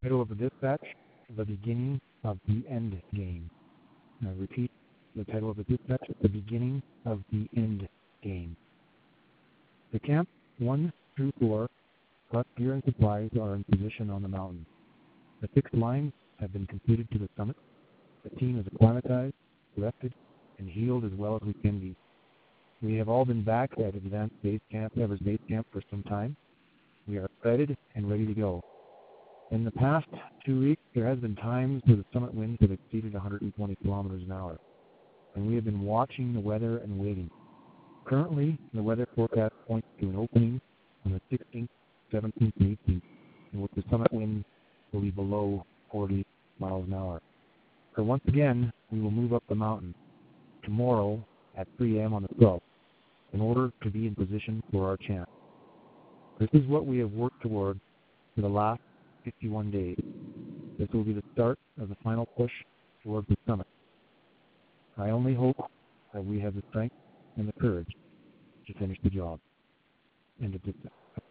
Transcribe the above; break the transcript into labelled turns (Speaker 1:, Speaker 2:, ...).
Speaker 1: Title of the dispatch, The Beginning of the End Game. I repeat, the title of the dispatch, The Beginning of the End Game. The camp 1 through 4, plus gear and supplies, are in position on the mountain. The 6 lines have been completed to the summit. The team is acclimatized, rested, and healed as well as we can be. We have all been back at Advanced Base Camp, Everest Base Camp, for some time. We are excited and ready to go. In the past 2 weeks, there has been times where the summit winds have exceeded 120 kilometers an hour, and we have been watching the weather and waiting. Currently, the weather forecast points to an opening on the 16th, 17th, and 18th, in which the summit winds will be below 40 miles an hour. So once again, we will move up the mountain tomorrow at 3 a.m. on the 12th in order to be in position for our chant. This is what we have worked toward for the last 51 days. This will be the start of the final push towards the summit. I only hope that we have the strength and the courage to finish the job. End of dispatch.